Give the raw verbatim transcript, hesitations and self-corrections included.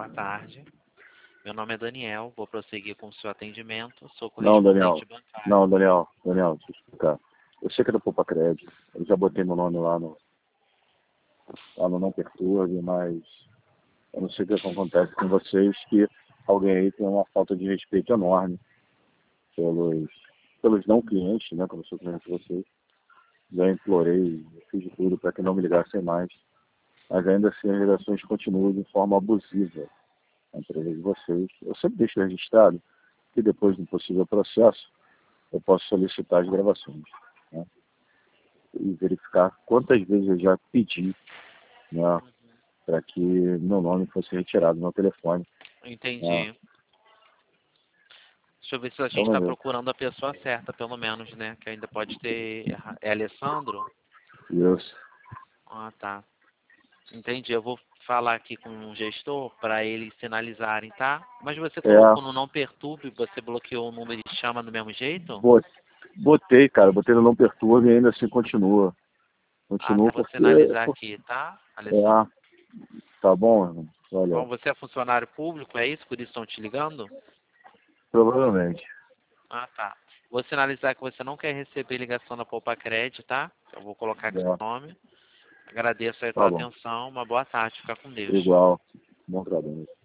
tarde. Meu nome é Daniel, vou prosseguir com o seu atendimento. Sou Não, Daniel. correspondente bancário. Não, Daniel. Daniel, deixa eu explicar. Eu sei que é da Poupa Crédito. Eu já botei meu nome lá no, lá no Não Perturbe, mas eu não sei o que acontece com vocês, que alguém aí tem uma falta de respeito enorme pelos, pelos não clientes, né, como eu sou cliente de vocês. Já implorei, fiz de tudo para que não me ligassem mais, mas ainda assim as ligações continuam de forma abusiva na empresa de vocês. Eu sempre deixo registrado que depois do possível processo eu posso solicitar as gravações, né, e verificar quantas vezes eu já pedi, né, para que meu nome fosse retirado do meu telefone. Entendi. Né. Deixa eu ver se a gente Vamos está ver. procurando a pessoa certa, pelo menos, né? Que ainda pode ter... erra- É Alessandro? Isso. Ah, tá. Entendi. Eu vou falar aqui com o gestor para eles sinalizarem, tá? Mas você É, colocou no Não Perturbe, você bloqueou o número e chama do mesmo jeito? bo- botei, cara, botei no Não Perturbe e ainda assim continua. Ah, tá. Continua Vou porque, sinalizar por- aqui, tá, é, Alessandro? tá bom, irmão? Olha, Bom, você é funcionário público, é isso? Por isso estão te ligando? provavelmente. Ah, tá. Vou sinalizar que você não quer receber ligação da Poupa Crédito, tá? Eu vou colocar aqui É, o nome. Agradeço aí a tua tá bom. atenção. Uma boa tarde. Fica com Deus. Igual. Bom trabalho.